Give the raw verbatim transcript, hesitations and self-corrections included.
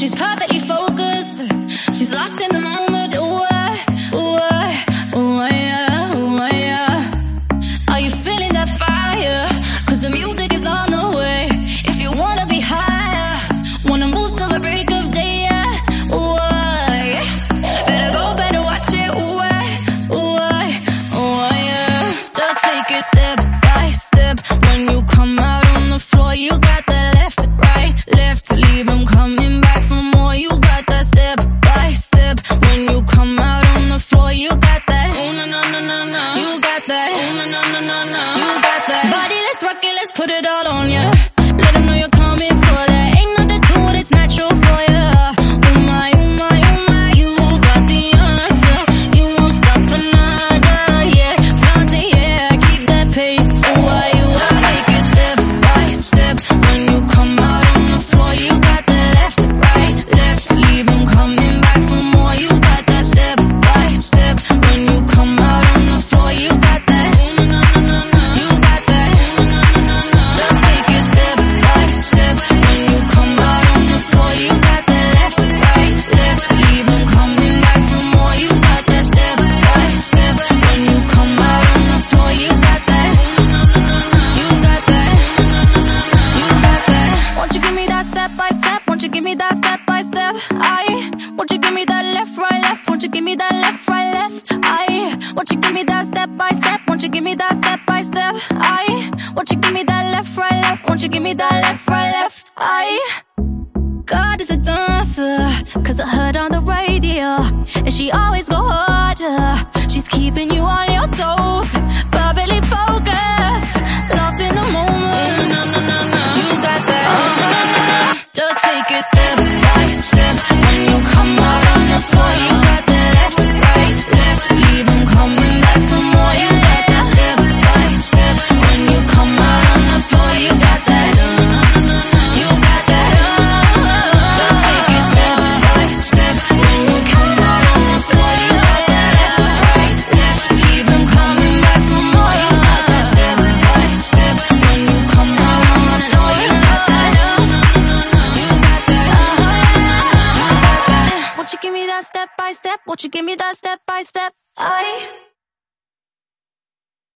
she's perfectly focused. She's lost in the moment. Ooh, uh, ooh, uh, ooh, uh, yeah, ooh, uh, yeah. Are you feeling that fire? Cause the music is on the way. If you wanna be higher, wanna move till the break of day, yeah. Ooh, uh, yeah. Better go, better watch it. Ooh, uh, ooh, uh, ooh, uh, yeah. Just take it step by step. When you come out on the floor, you got that left, right, left. Leave them coming back for more. You got that step by step. When you come out on the floor, you got that. Oh, no, no, no, no, no. You got that. Oh, no, no, no, no, no. You got that. Body, let's rock it, let's put it all on ya. Let them know you're coming for that. Ain't nothing to it, it's natural for ya. Oh my, oh my, oh my. You got the answer. You won't stop for nada, yeah. Flaunt it, yeah. Keep that pace. Oh, why you just take it step by step. When you come out on the floor, you got that left, right, left. Leave them coming back for more. You got that step by step. When you come out on the floor, you got that. Oh, no, no, no, no, no. You got that. Oh, no, no, no, no. Just take it step by step. When you come out on the floor, you got that left, right, left. Leave them coming back for more. You got that step by step. When you come out on the floor, you got that. Oh, no, no, no, no. You got that. Oh, no, no, no, no. You got that. Won't you give me that step by step? Won't you give me that step by step? I. Won't you give me that left, right, left? Won't you give me that left, right, left? I. Won't you give me that step by step? Won't you give me that step by step? I. Won't you give me that left, right, left? Won't you give me that left, right, left? I. God is a dancer, cause I heard on the radio, and she always go harder. She's keeping you on your toes, perfectly focused, lost in the moment. No, no, no, no, you got that. Oh, no, no, no. Just take it step by step. When you come out on the floor, you got that left, right, left. Leave them coming back for more. You got that step by step. When you come out on the floor, you got that. No, no, no, no, no. You got that. Just take it step by step. When you come out on the floor, you got that left, right, left. Leave them coming back for more. You got that step by step. When you come out on the floor, you got that. No, no, no, no. You got that. You got that. Won't you give me that step by step? Won't you give me that step by step? I.